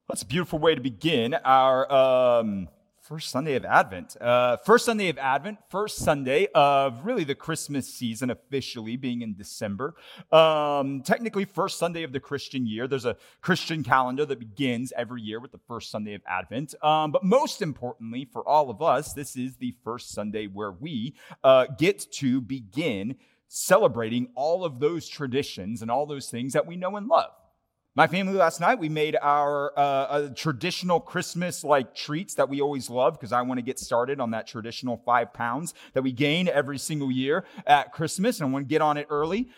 That's a beautiful way to begin our first Sunday of Advent. First Sunday of really the Christmas season officially being in December. Technically, first Sunday of the Christian year. There's a Christian calendar that begins every year with the first Sunday of Advent. But most importantly, for all of us, this is the first Sunday where we get to begin celebrating all of those traditions and all those things that we know and love. My family last night, we made our traditional Christmas-like treats that we always love because I want to get started on that traditional 5 pounds that we gain every single year at Christmas, and I want to get on it early.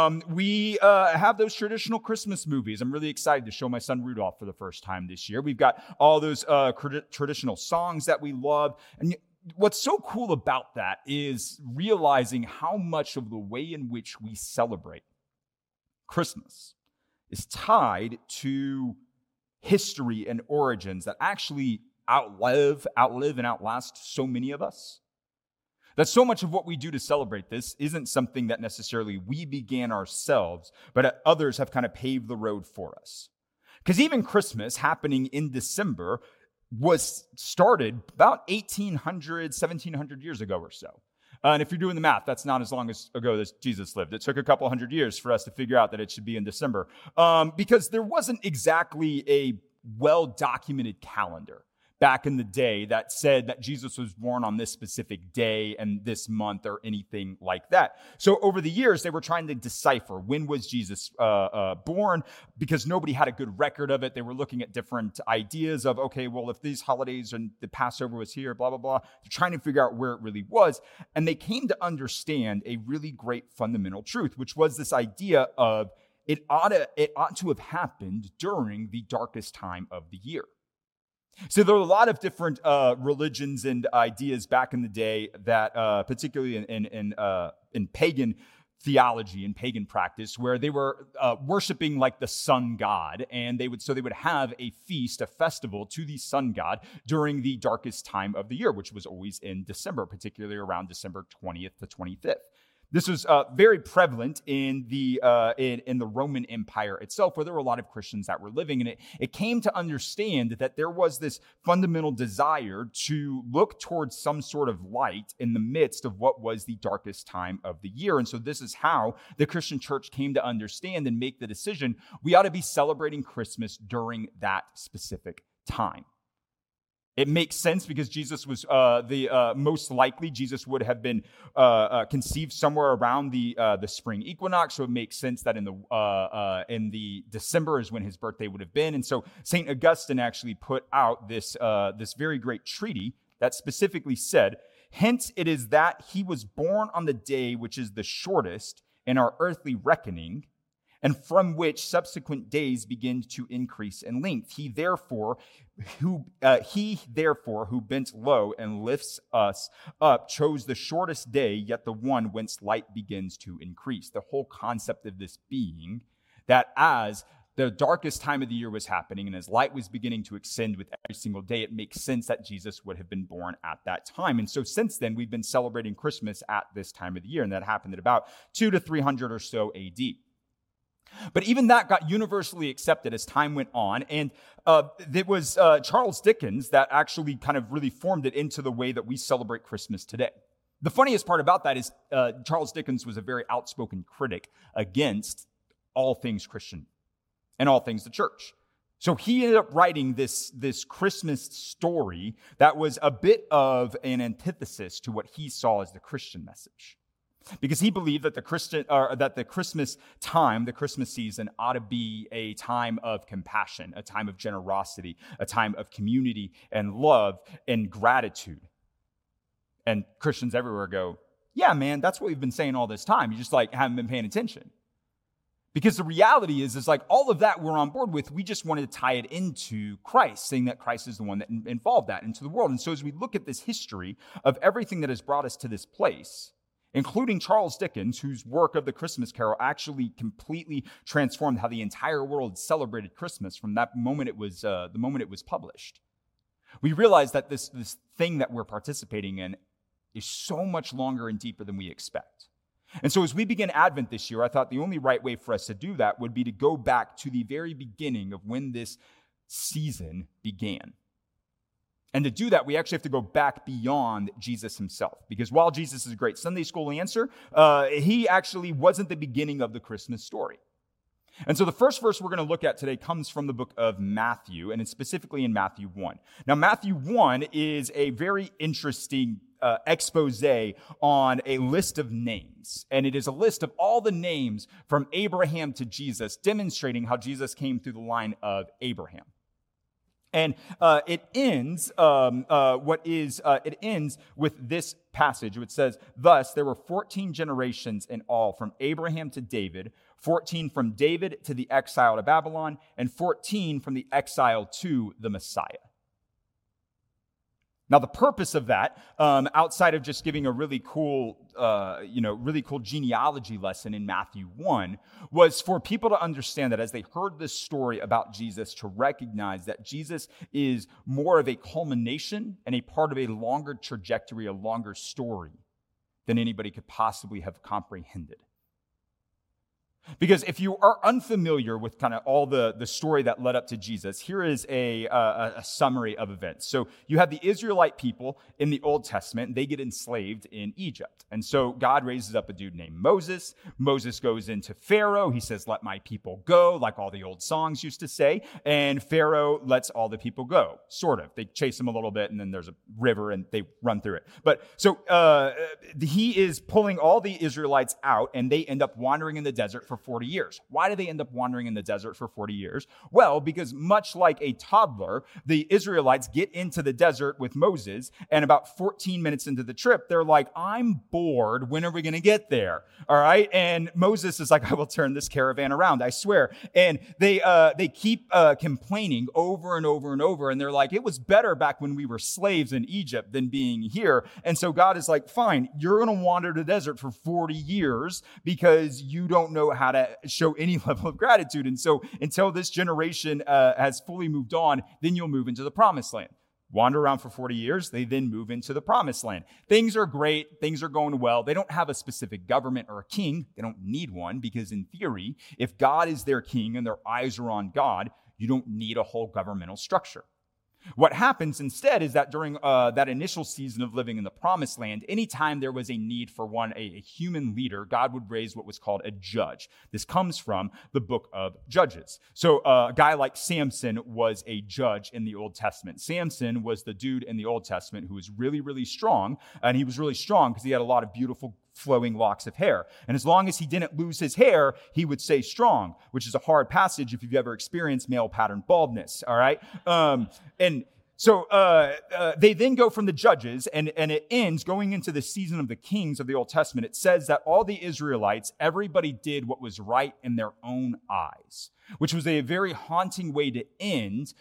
We have those traditional Christmas movies. I'm really excited to show my son Rudolph for the first time this year. We've got all those traditional songs that we love, and what's so cool about that is realizing how much of the way in which we celebrate Christmas is tied to history and origins that actually outlive and outlast so many of us. That so much of what we do to celebrate this isn't something that necessarily we began ourselves, but others have kind of paved the road for us. Because even Christmas happening in December was started about 1,800, 1,700 years ago or so. And if you're doing the math, that's not as long ago as Jesus lived. It took a couple hundred years for us to figure out that it should be in December because there wasn't exactly a well-documented calendar back in the day that said that Jesus was born on this specific day and this month or anything like that. So over the years, they were trying to decipher when was Jesus born because nobody had a good record of it. They were looking at different ideas of, okay, well, if these holidays and the Passover was here, blah, blah, blah. They're trying to figure out where it really was. And they came to understand a really great fundamental truth, which was this idea of it ought to have happened during the darkest time of the year. So there were a lot of different religions and ideas back in the day that, particularly in pagan theology and pagan practice, where they were worshiping like the sun god, and they would have a feast, a festival to the sun god during the darkest time of the year, which was always in December, particularly around December 20th to 25th. This was very prevalent in the Roman Empire itself, where there were a lot of Christians that were living in it. It came to understand that there was this fundamental desire to look towards some sort of light in the midst of what was the darkest time of the year. And so this is how the Christian church came to understand and make the decision we ought to be celebrating Christmas during that specific time. It makes sense because Jesus was most likely Jesus would have been conceived somewhere around the spring equinox. So it makes sense that in the December is when his birthday would have been. And so St. Augustine actually put out this very great treatise that specifically said, "Hence it is that he was born on the day which is the shortest in our earthly reckoning, and from which subsequent days begin to increase in length. He therefore who bent low and lifts us up chose the shortest day, yet the one whence light begins to increase." The whole concept of this being that as the darkest time of the year was happening and as light was beginning to extend with every single day, it makes sense that Jesus would have been born at that time. And so since then, we've been celebrating Christmas at this time of the year, and that happened at about 200 to 300 or so AD. But even that got universally accepted as time went on, and it was Charles Dickens that actually kind of really formed it into the way that we celebrate Christmas today. The funniest part about that is Charles Dickens was a very outspoken critic against all things Christian and all things the church. So he ended up writing this Christmas story that was a bit of an antithesis to what he saw as the Christian message. Because he believed that the Christmas time, the Christmas season, ought to be a time of compassion, a time of generosity, a time of community and love and gratitude. And Christians everywhere go, yeah, man, that's what we've been saying all this time. You just haven't been paying attention. Because the reality is all of that we're on board with, we just wanted to tie it into Christ, saying that Christ is the one that involved that into the world. And so as we look at this history of everything that has brought us to this place, including Charles Dickens, whose work of the Christmas Carol actually completely transformed how the entire world celebrated Christmas from that moment it was published. We realize that this thing that we're participating in is so much longer and deeper than we expect. And so as we begin Advent this year, I thought the only right way for us to do that would be to go back to the very beginning of when this season began. And to do that, we actually have to go back beyond Jesus himself. Because while Jesus is a great Sunday school answer, he actually wasn't the beginning of the Christmas story. And so the first verse we're going to look at today comes from the book of Matthew, and it's specifically in Matthew 1. Now, Matthew 1 is a very interesting expose on a list of names. And it is a list of all the names from Abraham to Jesus, demonstrating how Jesus came through the line of Abraham. And it ends with this passage, which says, "Thus there were 14 generations in all, from Abraham to David, 14 from David to the exile to Babylon, and 14 from the exile to the Messiah." Now, the purpose of that, outside of just giving a really cool genealogy lesson in Matthew 1, was for people to understand that as they heard this story about Jesus, to recognize that Jesus is more of a culmination and a part of a longer trajectory, a longer story than anybody could possibly have comprehended. Because if you are unfamiliar with kind of all the story that led up to Jesus, here is a summary of events. So you have the Israelite people in the Old Testament. They get enslaved in Egypt. And so God raises up a dude named Moses. Moses goes into Pharaoh. He says, "Let my people go," like all the old songs used to say. And Pharaoh lets all the people go, sort of. They chase him a little bit, and then there's a river, and they run through it. But so he is pulling all the Israelites out, and they end up wandering in the desert for 40 years. Why do they end up wandering in the desert for 40 years? Well, because much like a toddler, the Israelites get into the desert with Moses, and about 14 minutes into the trip, they're like, "I'm bored. When are we going to get there?" All right. And Moses is like, "I will turn this caravan around, I swear." And they keep complaining over and over and over. And they're like, "It was better back when we were slaves in Egypt than being here." And so God is like, "Fine, you're going to wander the desert for 40 years because you don't know how to show any level of gratitude. And so until this generation has fully moved on, then you'll move into the promised land." Wander around for 40 years, they then move into the promised land. Things are great. Things are going well. They don't have a specific government or a king. They don't need one because in theory, if God is their king and their eyes are on God, you don't need a whole governmental structure. What happens instead is that during that initial season of living in the promised land, anytime there was a need for a human leader, God would raise what was called a judge. This comes from the book of Judges. So a guy like Samson was a judge in the Old Testament. Samson was the dude in the Old Testament who was really, really strong. And he was really strong because he had a lot of beautiful flowing locks of hair. And as long as he didn't lose his hair, he would stay strong, which is a hard passage if you've ever experienced male pattern baldness, all right? And so they then go from the Judges, and it ends going into the season of the Kings of the Old Testament. It says that all the Israelites, everybody did what was right in their own eyes, which was a very haunting way to end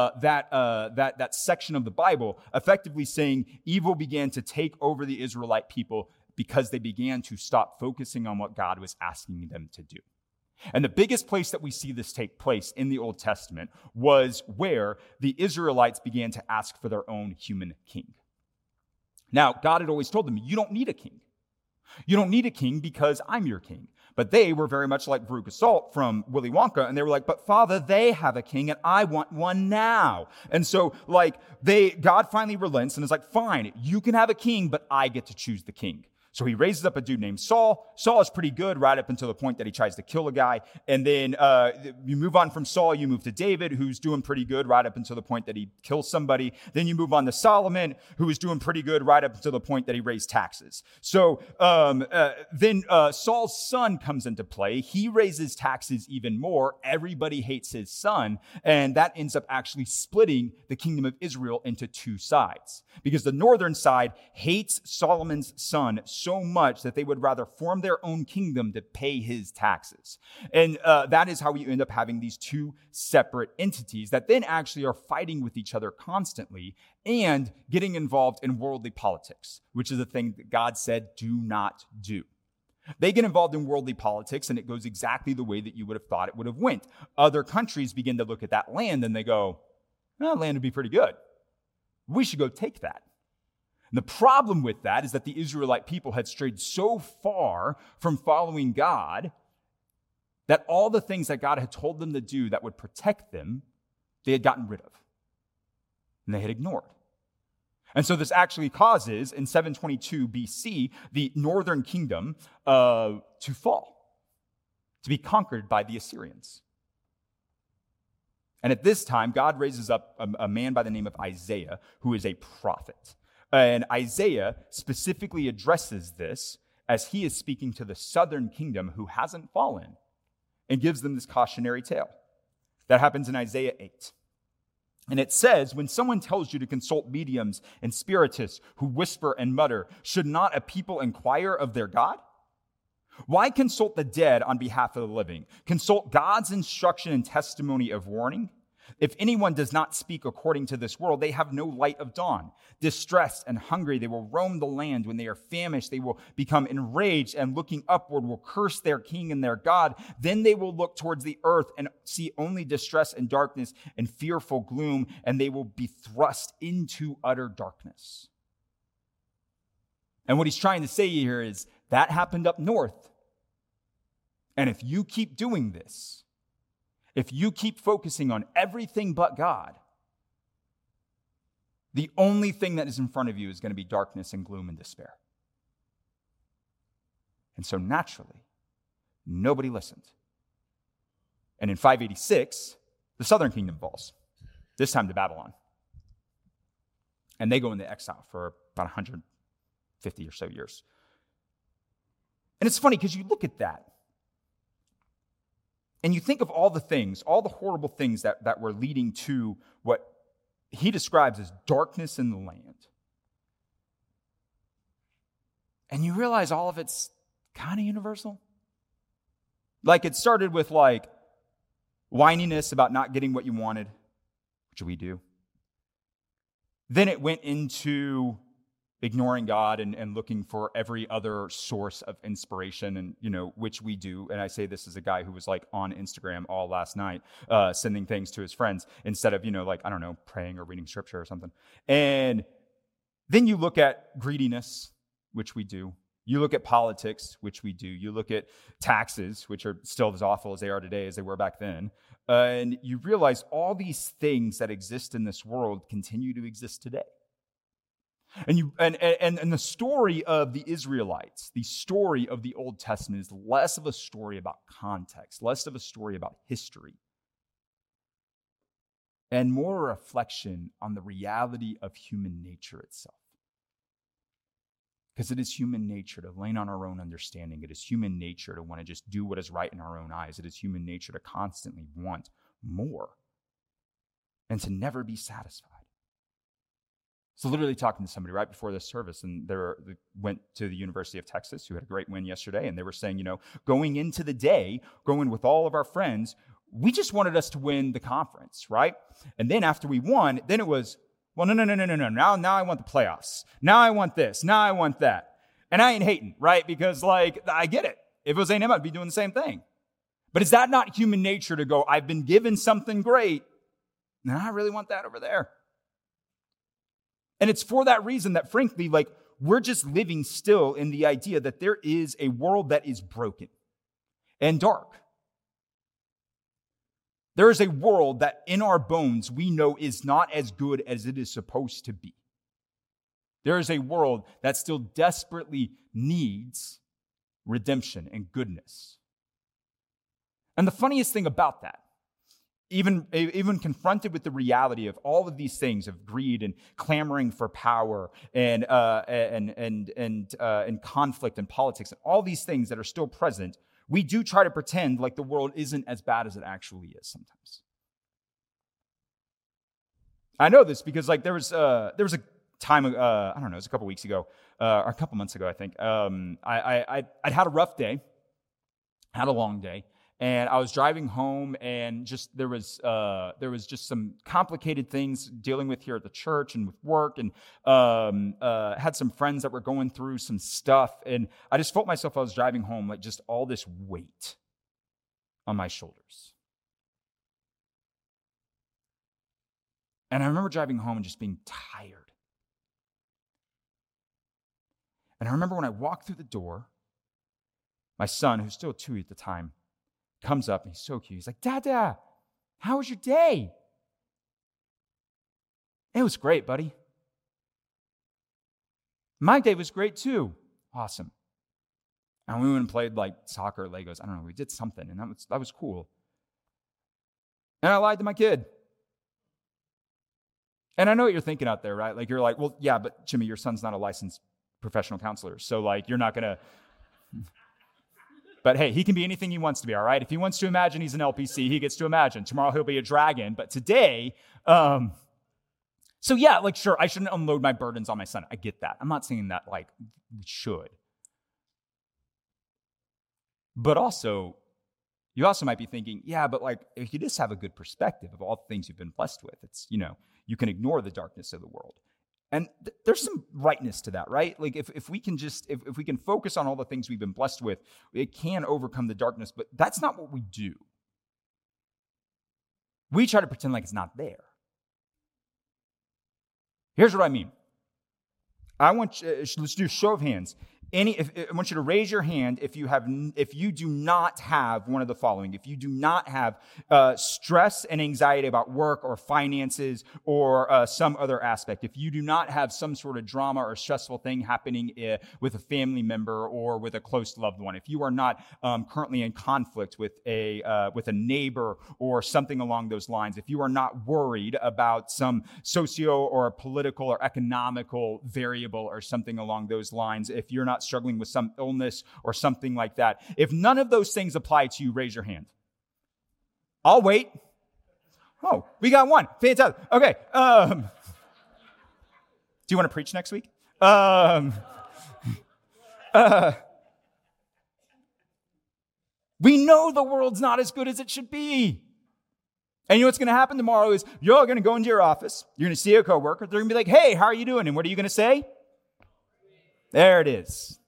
that section of the Bible, effectively saying evil began to take over the Israelite people because they began to stop focusing on what God was asking them to do. And the biggest place that we see this take place in the Old Testament was where the Israelites began to ask for their own human king. Now, God had always told them, "You don't need a king. You don't need a king because I'm your king." But they were very much like Veruca Salt from Willy Wonka, and they were like, "But Father, they have a king, and I want one now." And so, God finally relents and is like, "Fine, you can have a king, but I get to choose the king." So he raises up a dude named Saul. Saul is pretty good right up until the point that he tries to kill a guy. And then you move on from Saul, you move to David, who's doing pretty good right up until the point that he kills somebody. Then you move on to Solomon, who is doing pretty good right up until the point that he raised taxes. So then Saul's son comes into play. He raises taxes even more. Everybody hates his son. And that ends up actually splitting the kingdom of Israel into two sides. Because the northern side hates Solomon's son so much that they would rather form their own kingdom to pay his taxes. And that is how we end up having these two separate entities that then actually are fighting with each other constantly and getting involved in worldly politics, which is a thing that God said, do not do. They get involved in worldly politics, and it goes exactly the way that you would have thought it would have went. Other countries begin to look at that land, and they go, "That land would be pretty good. We should go take that." And the problem with that is that the Israelite people had strayed so far from following God that all the things that God had told them to do that would protect them they had gotten rid of and they had ignored. And so this actually causes, in 722 BC, the northern kingdom to fall, to be conquered by the Assyrians. And at this time, God raises up a man by the name of Isaiah, who is a prophet. And Isaiah specifically addresses this as he is speaking to the southern kingdom who hasn't fallen, and gives them this cautionary tale. That happens in Isaiah 8. And it says, when someone tells you to consult mediums and spiritists who whisper and mutter, should not a people inquire of their God? Why consult the dead on behalf of the living? Consult God's instruction and testimony of warning? If anyone does not speak according to this world, they have no light of dawn. Distressed and hungry, they will roam the land. When they are famished, they will become enraged, and looking upward will curse their king and their God. Then they will look towards the earth and see only distress and darkness and fearful gloom, and they will be thrust into utter darkness. And what he's trying to say here is that happened up north. And if you keep doing this, if you keep focusing on everything but God, the only thing that is in front of you is going to be darkness and gloom and despair. And so naturally, nobody listened. And in 586, the southern kingdom falls, this time to Babylon. And they go into exile for about 150 or so years. And it's funny because you look at that, and you think of all the things, all the horrible things that were leading to what he describes as darkness in the land. And you realize all of it's kind of universal. Like it started with like whininess about not getting what you wanted, which we do. Then it went into ignoring God and looking for every other source of inspiration, and which we do. And I say this as a guy who was like on Instagram all last night, sending things to his friends instead of praying or reading scripture or something. And then you look at greediness, which we do. You look at politics, which we do. You look at taxes, which are still as awful as they are today as they were back then. And you realize all these things that exist in this world continue to exist today. And the story of the Israelites, the story of the Old Testament, is less of a story about context, less of a story about history, and more a reflection on the reality of human nature itself. Because it is human nature to lean on our own understanding. It is human nature to want to just do what is right in our own eyes. It is human nature to constantly want more and to never be satisfied. So literally talking to somebody right before this service, and they went to the University of Texas, who had a great win yesterday, and they were saying, going into the day, going with all of our friends, we just wanted us to win the conference, right? And then after we won, then it was, well, no. Now I want the playoffs. Now I want this. Now I want that. And I ain't hating, right? Because I get it. If it was A&M, I'd be doing the same thing. But is that not human nature to go, I've been given something great, and I really want that over there? And it's for that reason that, frankly, we're just living still in the idea that there is a world that is broken and dark. There is a world that in our bones we know is not as good as it is supposed to be. There is a world that still desperately needs redemption and goodness. And the funniest thing about that, even confronted with the reality of all of these things of greed and clamoring for power and conflict and politics and all these things that are still present, we do try to pretend like the world isn't as bad as it actually is sometimes. I know this because there was a time, it was a couple weeks ago or a couple months ago, I think. I'd had a rough day, had a long day. And I was driving home, and there was just some complicated things dealing with here at the church and with work, and had some friends that were going through some stuff, and I just felt myself, I was driving home, like just all this weight on my shoulders. And I remember driving home and just being tired. And I remember when I walked through the door, my son, who's still 2 at the time, comes up and he's so cute. He's like, Dada, how was your day? It was great, buddy. My day was great too. Awesome. And we went and played like soccer, Legos. I don't know. We did something, and that was cool. And I lied to my kid. And I know what you're thinking out there, right? Like, you're like, well, yeah, but Jimmy, your son's not a licensed professional counselor. So, like, you're not going to. But hey, he can be anything he wants to be, all right? If he wants to imagine he's an LPC, he gets to imagine. Tomorrow he'll be a dragon. But today, so yeah, like, sure, I shouldn't unload my burdens on my son. I get that. I'm not saying that, like, we should. But also, you also might be thinking, yeah, but like, if you just have a good perspective of all the things you've been blessed with, it's, you can ignore the darkness of the world. And there's some rightness to that, right? Like, if we can if we can focus on all the things we've been blessed with, it can overcome the darkness, but that's not what we do. We try to pretend like it's not there. Here's what I mean. I want you, let's do a show of hands. I want you to raise your hand if you do not have one of the following. If you do not have stress and anxiety about work or finances or some other aspect. If you do not have some sort of drama or stressful thing happening with a family member or with a close loved one. If you are not currently in conflict with a neighbor or something along those lines. If you are not worried about some socio or political or economical variable or something along those lines. If you're not struggling with some illness or something like that. If none of those things apply to you, raise your hand. I'll wait. Oh, we got one. Fantastic. Okay. Do you want to preach next week? We know the world's not as good as it should be. And you know what's going to happen tomorrow is you're going to go into your office. You're going to see a coworker. They're going to be like, hey, how are you doing? And what are you going to say? There it is.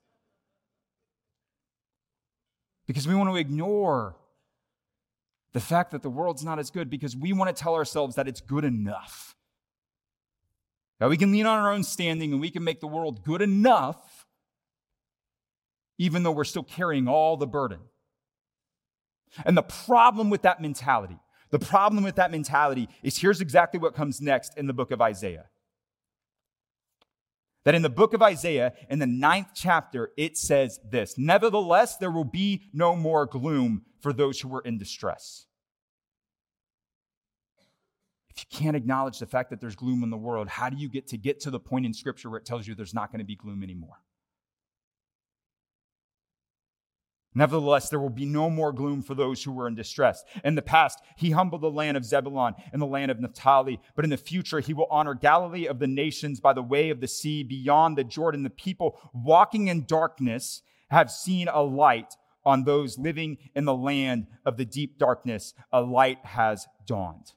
Because we want to ignore the fact that the world's not as good because we want to tell ourselves that it's good enough. That we can lean on our own standing and we can make the world good enough even though we're still carrying all the burden. And the problem with that mentality is here's exactly what comes next in the book of Isaiah. That in the book of Isaiah, in the 9th chapter, it says this, nevertheless, there will be no more gloom for those who are in distress. If you can't acknowledge the fact that there's gloom in the world, how do you get to the point in Scripture where it tells you there's not going to be gloom anymore? Nevertheless, there will be no more gloom for those who were in distress. In the past, he humbled the land of Zebulun and the land of Naphtali. But in the future, he will honor Galilee of the nations by the way of the sea beyond the Jordan. The people walking in darkness have seen a light. On those living in the land of the deep darkness, a light has dawned.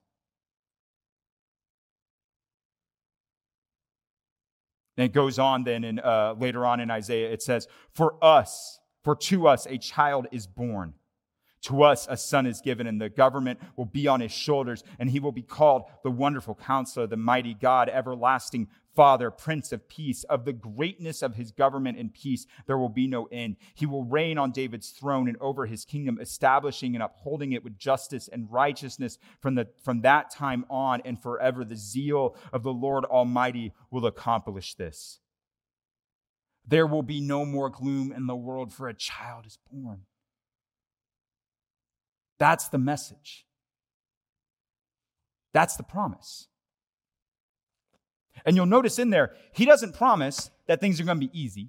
And it goes on then, later on in Isaiah, it says, For to us a child is born. To us a son is given, and the government will be on his shoulders, and he will be called the Wonderful Counselor, the Mighty God, Everlasting Father, Prince of Peace. Of the greatness of his government and peace there will be no end. He will reign on David's throne and over his kingdom, establishing and upholding it with justice and righteousness from that time on and forever. The zeal of the Lord Almighty will accomplish this. There will be no more gloom in the world, for a child is born. That's the message. That's the promise. And you'll notice in there, he doesn't promise that things are going to be easy.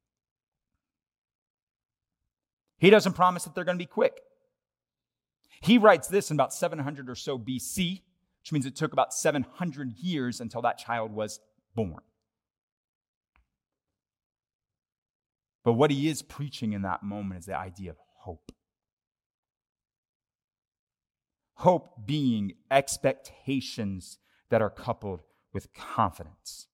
He doesn't promise that they're going to be quick. He writes this in about 700 or so BC, which means it took about 700 years until that child was born. But what he is preaching in that moment is the idea of hope. Hope being expectations that are coupled with confidence.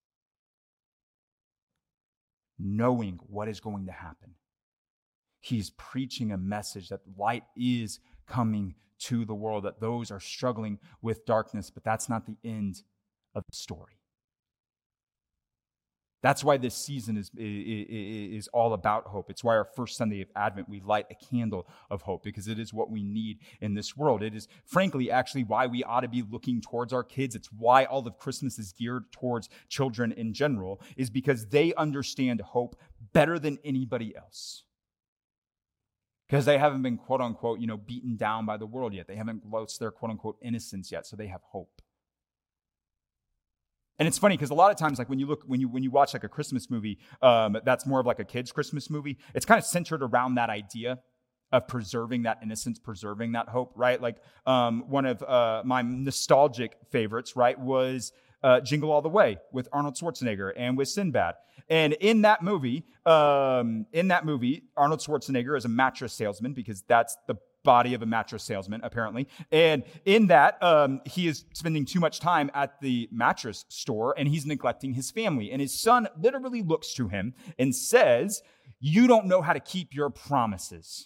Knowing what is going to happen. He's preaching a message that light is coming to the world, that those are struggling with darkness, but that's not the end of the story. That's why this season is all about hope. It's why our first Sunday of Advent, we light a candle of hope, because it is what we need in this world. It is, frankly, actually why we ought to be looking towards our kids. It's why all of Christmas is geared towards children in general, is because they understand hope better than anybody else. Because they haven't been, quote unquote, beaten down by the world yet. They haven't lost their, quote unquote, innocence yet, so they have hope. And it's funny because a lot of times, like when you watch like a Christmas movie, that's more of like a kid's Christmas movie. It's kind of centered around that idea of preserving that innocence, preserving that hope, right? Like one of my nostalgic favorites, right, was Jingle All the Way with Arnold Schwarzenegger and with Sinbad. And in that movie, Arnold Schwarzenegger is a mattress salesman, because that's the body of a mattress salesman, apparently. And in that, he is spending too much time at the mattress store, and he's neglecting his family. And his son literally looks to him and says, "You don't know how to keep your promises."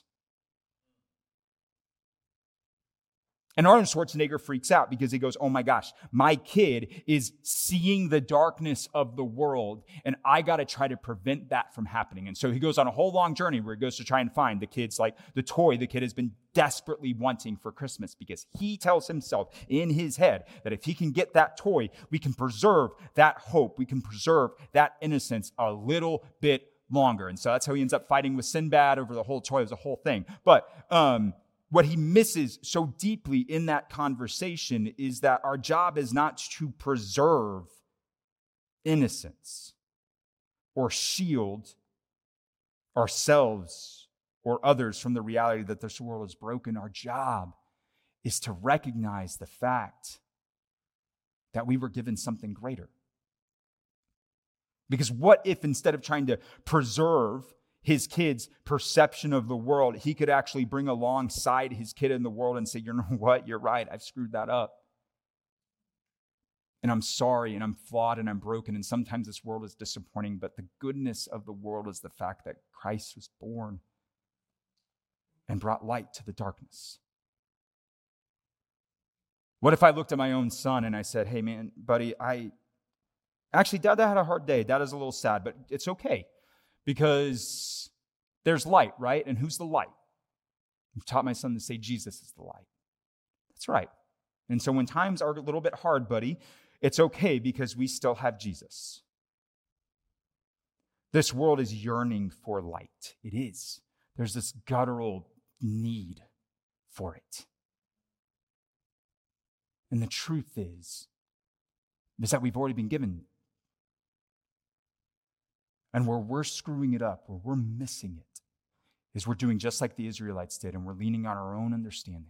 And Arnold Schwarzenegger freaks out because he goes, "Oh my gosh, my kid is seeing the darkness of the world, and I got to try to prevent that from happening." And so he goes on a whole long journey where he goes to try and find the kid's, like, the toy the kid has been desperately wanting for Christmas, because he tells himself in his head that if he can get that toy, we can preserve that hope, we can preserve that innocence a little bit longer. And so that's how he ends up fighting with Sinbad over the whole toy. It was a whole thing. But what he misses so deeply in that conversation is that our job is not to preserve innocence or shield ourselves or others from the reality that this world is broken. Our job is to recognize the fact that we were given something greater. Because what if, instead of trying to preserve his kid's perception of the world, he could actually bring alongside his kid in the world and say, "You know what? You're right. I've screwed that up. And I'm sorry, and I'm flawed, and I'm broken, and sometimes this world is disappointing, but the goodness of the world is the fact that Christ was born and brought light to the darkness." What if I looked at my own son and I said, "Hey, man, buddy, Dad had a hard day. Dad is a little sad, but it's okay. Because there's light, right? And who's the light?" I've taught my son to say Jesus is the light. That's right. And so when times are a little bit hard, buddy, it's okay, because we still have Jesus. This world is yearning for light. It is. There's this guttural need for it. And the truth is that we've already been given. And where we're screwing it up, where we're missing it, is we're doing just like the Israelites did, and we're leaning on our own understanding.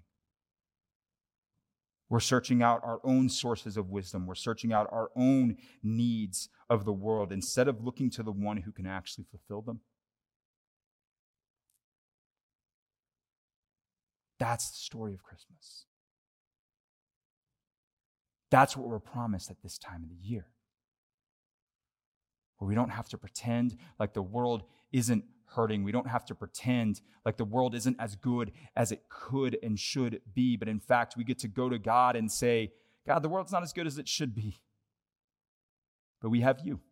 We're searching out our own sources of wisdom. We're searching out our own needs of the world instead of looking to the one who can actually fulfill them. That's the story of Christmas. That's what we're promised at this time of the year, where we don't have to pretend like the world isn't hurting. We don't have to pretend like the world isn't as good as it could and should be. But in fact, we get to go to God and say, "God, the world's not as good as it should be. But we have you."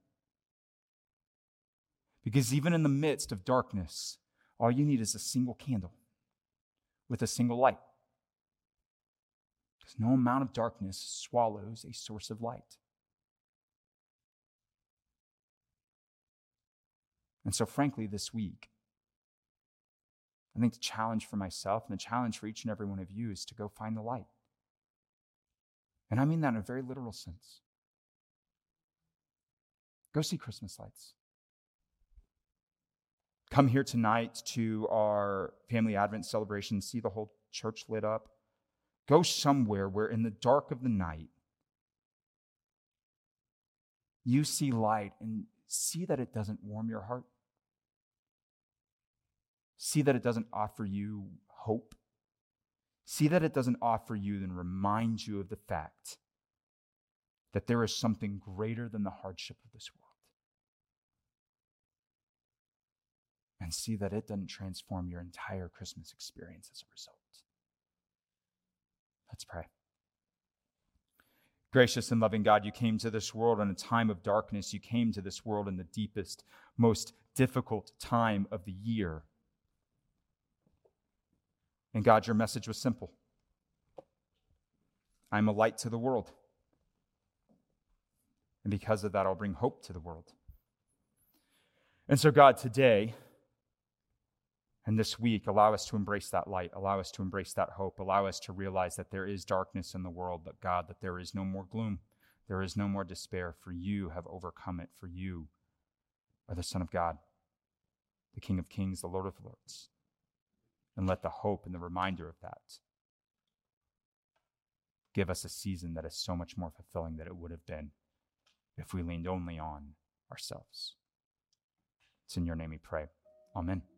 Because even in the midst of darkness, all you need is a single candle with a single light. Because no amount of darkness swallows a source of light. And so, frankly, this week, I think the challenge for myself and the challenge for each and every one of you is to go find the light. And I mean that in a very literal sense. Go see Christmas lights. Come here tonight to our family Advent celebration, see the whole church lit up. Go somewhere where in the dark of the night, you see light and see that it doesn't warm your heart. See that it doesn't offer you hope. See that it doesn't offer you and remind you of the fact that there is something greater than the hardship of this world. And see that it doesn't transform your entire Christmas experience as a result. Let's pray. Gracious and loving God, you came to this world in a time of darkness. You came to this world in the deepest, most difficult time of the year. And God, your message was simple. I'm a light to the world. And because of that, I'll bring hope to the world. And so, God, today and this week, allow us to embrace that light. Allow us to embrace that hope. Allow us to realize that there is darkness in the world, but God, that there is no more gloom. There is no more despair, for you have overcome it. For you are the Son of God, the King of Kings, the Lord of Lords. And let the hope and the reminder of that give us a season that is so much more fulfilling than it would have been if we leaned only on ourselves. It's in your name we pray. Amen.